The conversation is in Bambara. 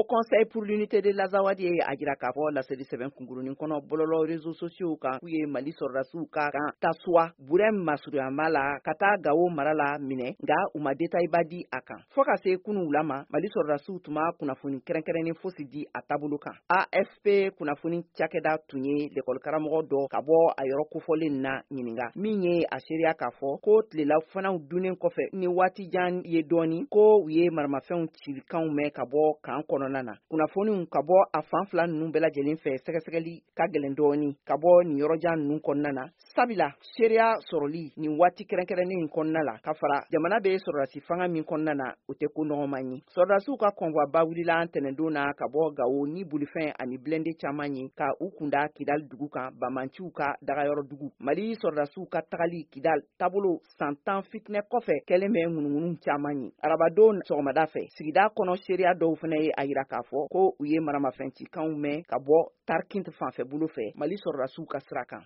Au Conseil pour l'unité de l'Azawadi a jira k'a fɔ laseli sɛbɛn kunkurunin kɔnɔ bɔlɔlɔ réseaux sociaux kan k'u ye Mali sɔrɔdasiw ka kan Tassoua Burem Masuruyama la ka taa Gao mara la minɛ nka u ma détail ba di a kan. Fɔ ka se kunun wula ma Mali sɔrɔdasiw tun ma kunnafoni kɛrɛnkɛrɛnnen fosi di a taabolo kan. AFP kunnafoni cakɛda tun ye l'école-karamɔgɔ dɔ ka bɔ a yɔrɔ kofɔlen na ɲininka min ye a seereya k'a fɔ ko tilelafanaw dunnen kɔfɛ ni waati jan ye dɔɔni ko u ye maramafɛnw cilikanw mɛn ka bɔ kan kɔnɔna na. Kunnafoniw ka bɔ a fan fila ninnu bɛɛ lajɛlen fɛ sɛgɛsɛgɛli ka gɛlɛn dɔɔni ka bɔ nin yɔrɔjan ninnu kɔnɔna na. Sabila seereya sɔrɔli nin waati kɛrɛnkɛrɛnnen kɔnɔna la ka fara jamana bɛ sɔrɔdasi fanga min kɔnɔna na o tɛ ko nɔgɔman ye. Sɔrɔdasiw ka convoi ba wulila ntɛnɛndon na ka bɔ Gao ni bolifɛn ani blindé caman ye ka u kunda Kidal dugu kan Bamanciw ka dagayɔrɔ dugu. Mali sɔrɔdasiw ka tagali Kidal taabolo san 10 fitinɛ kɔfɛ kɛlen bɛ ŋunuŋunu caman ye. Arabadon sɔgɔmada fɛ sigida kɔnɔ seereya dɔw fana ye a yira k'a fɔ ko u ye maramafɛn cikanw mɛn ka bɔ Tarkint fanfɛ bolo fɛ Mali sɔrɔdasiw ka sira kan.